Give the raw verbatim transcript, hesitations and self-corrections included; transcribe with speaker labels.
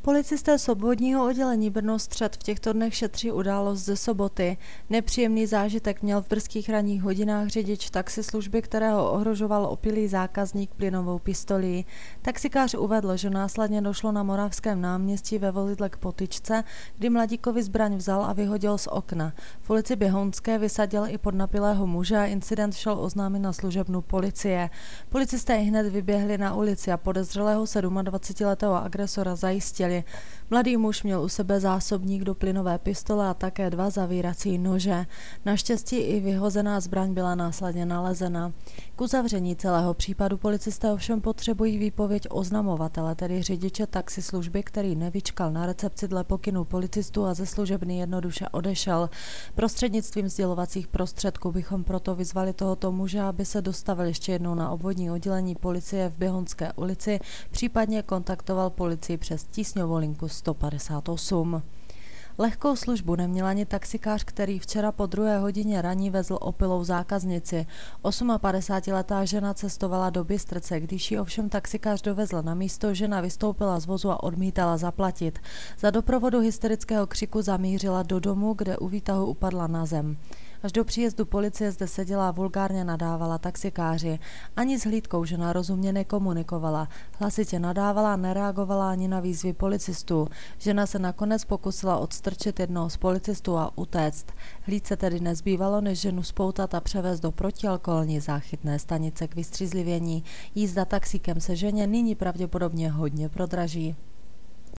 Speaker 1: Policisté z obvodního oddělení Brno-Střed v těchto dnech šetří událost ze soboty. Nepříjemný zážitek měl v brzkých ranních hodinách řidič taxislužby, kterého ohrožoval opilý zákazník plynovou pistolí. Taxikář uvedl, že následně došlo na Moravském náměstí ve Volidle k potyčce, kdy mladíkovi zbraň vzal a vyhodil z okna. V ulici Běhounské vysadil i podnapilého muže a incident šel oznámit na služebnu policie. Policisté hned vyběhli na ulici a podezřelého dvacetisedmiletého agresora zajistili. Mladý muž měl u sebe zásobník do plynové pistole a také dva zavírací nože. Naštěstí i vyhozená zbraň byla následně nalezena. K uzavření celého případu policisté ovšem potřebují výpověď oznamovatele, tedy řidiče taxislužby, který nevyčkal na recepci dle pokynů policistů a ze služebny jednoduše odešel. Prostřednictvím sdělovacích prostředků bychom proto vyzvali tohoto muže, aby se dostavil ještě jednou na obvodní oddělení policie v Běhounské ulici, případně kontaktoval policii přes tísňovou linku sto padesát osm. Lehkou službu neměl ani taxikář, který včera po druhé hodině raní vezl opilou zákaznici. padesátiosmiletá žena cestovala do Bystrce, když ji ovšem taxikář dovezl na místo, žena vystoupila z vozu a odmítala zaplatit. Za doprovodu hysterického křiku zamířila do domu, kde u výtahu upadla na zem. Až do příjezdu policie zde seděla a vulgárně nadávala taxikáři. Ani s hlídkou žena rozumně nekomunikovala. Hlasitě nadávala a nereagovala ani na výzvy policistů. Žena se nakonec pokusila odstrčit jednoho z policistů a utéct. Hlídce tedy nezbývalo, než ženu spoutat a převést do protialkoholní záchytné stanice k vystřízlivění. Jízda taxíkem se ženě nyní pravděpodobně hodně prodraží.